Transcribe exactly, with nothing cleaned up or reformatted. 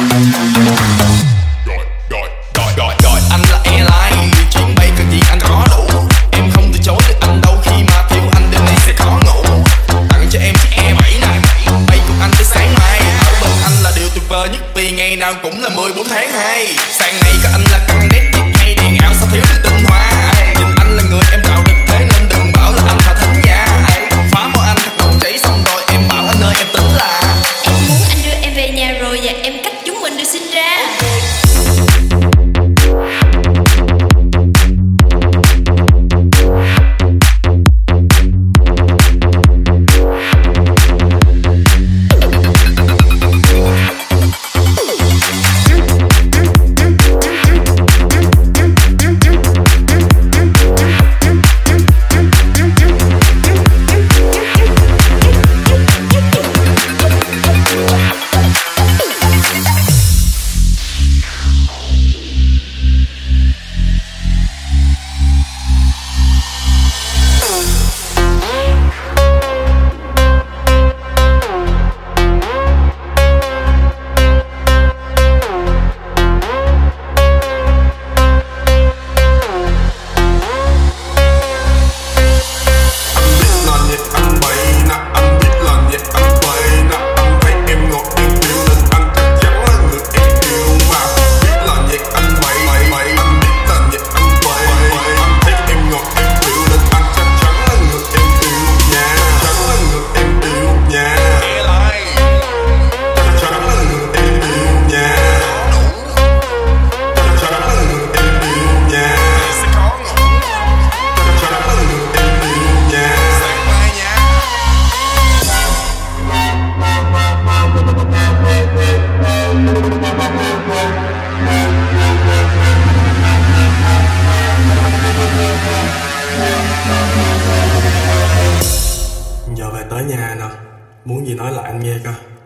Gọi gọi gọi gọi anh là airline, chuyến bay cần gì anh có đủ. Em không từ chối được anh đâu, khi mà thiếu anh đêm nay sẽ khó ngủ. Tặng cho em chiếc e bảy này, bay cùng anh tới sáng mai. Ở bên anh là điều tuyệt vời nhất, vì ngày nào cũng là mười bốn tháng hai. Sáng nay có anh là căn nét nhịp hay đèn ảo, sao thiếu được tinh hoa. Nhìn anh là người em tạo được, thế nên đừng bảo là anh thà thính nha. Phá môi anh thật nồng cháy, xong rồi em bảo anh ơi em tính là em muốn anh đưa em về nhà rồi và em cách chúng mình được sinh ra. Giờ về tới nhà nè, muốn gì nói lại anh nghe coi.